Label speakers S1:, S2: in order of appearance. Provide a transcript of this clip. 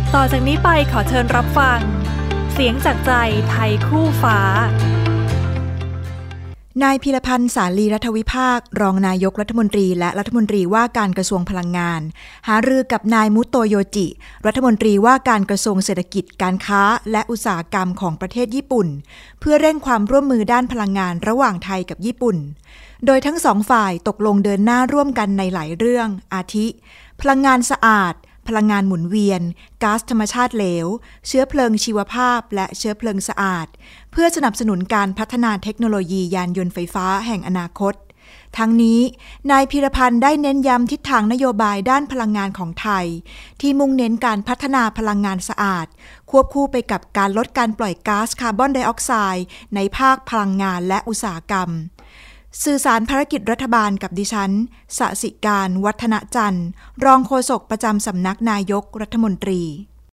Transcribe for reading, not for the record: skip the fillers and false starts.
S1: ต่อจากนี้ไปขอเชิญรับฟังเสียงจากใจไทยคู่ฟ้านายพีรพันธ์สาลีรัฐวิภาครองนายกรัฐมนตรีและรัฐมนตรีว่าการกระทรวงพลังงานหารือกับนายมุโตโยจิรัฐมนตรีว่าการกระทรวงเศรษฐกิจการค้าและอุตสาหกรรมของประเทศญี่ปุ่นเพื่อเร่งความร่วมมือด้านพลังงานระหว่างไทยกับญี่ปุ่นโดยทั้งสองฝ่ายตกลงเดินหน้าร่วมกันในหลายเรื่องอาทิพลังงานสะอาดพลังงานหมุนเวียนก๊าซธรรมชาติเหลวเชื้อเพลิงชีวภาพและเชื้อเพลิงสะอาดเพื่อสนับสนุนการพัฒนาเทคโนโลยียานยนต์ไฟฟ้าแห่งอนาคตทั้งนี้นายพีรพันธ์ได้เน้นย้ำทิศทางนโยบายด้านพลังงานของไทยที่มุ่งเน้นการพัฒนาพลังงานสะอาดควบคู่ไปกับการลดการปล่อยก๊าซคาร์บอนไดออกไซด์ในภาคพลังงานและอุตสาหกรรมสื่อสารภารกิจรัฐบาลกับดิฉันสสิการวัฒนจันทร์รองโฆษกประจำสำนักนายกรัฐมนตรี